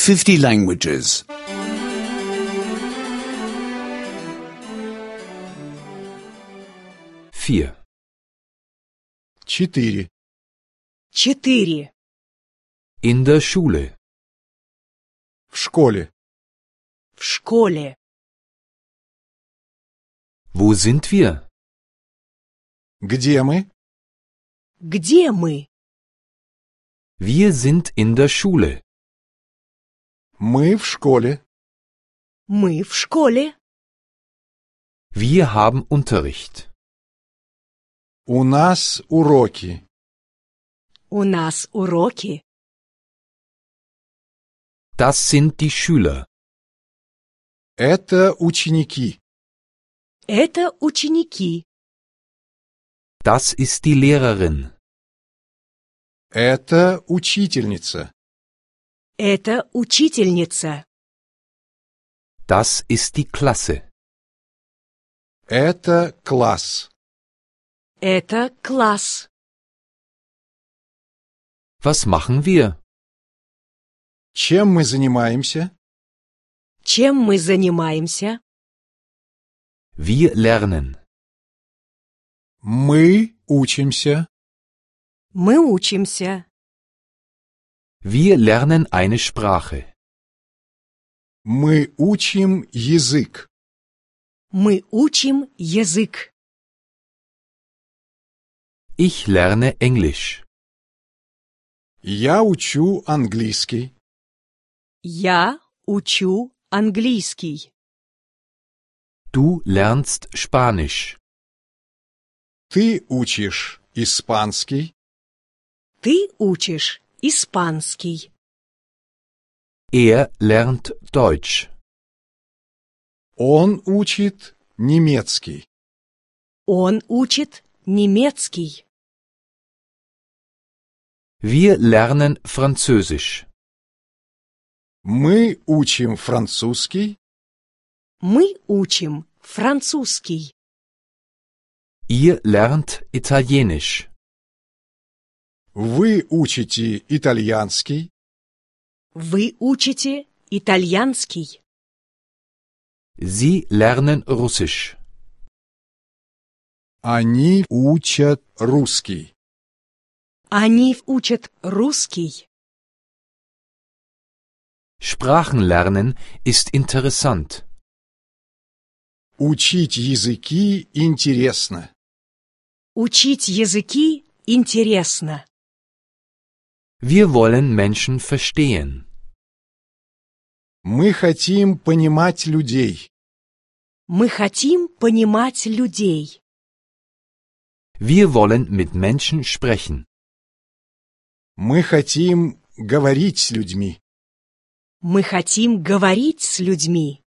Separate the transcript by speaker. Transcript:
Speaker 1: 50 languages.
Speaker 2: 4.
Speaker 3: 4.
Speaker 4: 4.
Speaker 2: In der Schule.
Speaker 3: В школе.
Speaker 4: В школе.
Speaker 2: Wo sind wir?
Speaker 3: Где мы?
Speaker 4: Где мы?
Speaker 2: Wir sind in der Schule.
Speaker 3: Мы в школе.
Speaker 4: Мы в школе.
Speaker 2: Wir haben Unterricht.
Speaker 3: У нас уроки.
Speaker 4: У нас уроки.
Speaker 2: Das sind die Schüler.
Speaker 3: Это ученики.
Speaker 4: Это ученики.
Speaker 2: Das ist die Lehrerin.
Speaker 3: Это учительница.
Speaker 4: Это учительница.
Speaker 2: Das ist die Klasse.
Speaker 3: Это класс.
Speaker 4: Это класс.
Speaker 2: Was machen wir?
Speaker 3: Чем мы занимаемся?
Speaker 4: Чем мы занимаемся?
Speaker 2: Wir lernen.
Speaker 3: Мы учимся.
Speaker 4: Мы учимся.
Speaker 2: Wir lernen eine Sprache.
Speaker 3: Мы учим язык.
Speaker 4: Мы учим язык.
Speaker 2: Ich lerne Englisch.
Speaker 3: Я учу английский.
Speaker 4: Я учу английский.
Speaker 2: Du lernst Spanisch.
Speaker 3: Ты учишь испанский.
Speaker 4: Ты учишь испанский.
Speaker 2: Er lernt Deutsch.
Speaker 3: Он учит немецкий.
Speaker 4: Он учит немецкий.
Speaker 2: Wir lernen Französisch.
Speaker 3: Мы учим французский.
Speaker 4: Мы учим французский.
Speaker 2: Ihr lernt Italienisch.
Speaker 3: Вы учите итальянский.
Speaker 4: Вы учите итальянский.
Speaker 2: Sie lernen Russisch.
Speaker 3: Они учат русский.
Speaker 4: Они учат русский.
Speaker 2: Sprachen lernen ist interessant.
Speaker 3: Учить языки интересно.
Speaker 4: Учить языки интересно.
Speaker 2: Wir wollen Menschen verstehen.
Speaker 3: Мы хотим понимать людей.
Speaker 4: Мы хотим понимать людей.
Speaker 2: Wir wollen mit Menschen sprechen.
Speaker 3: Мы хотим говорить с людьми.
Speaker 4: Мы хотим говорить с людьми.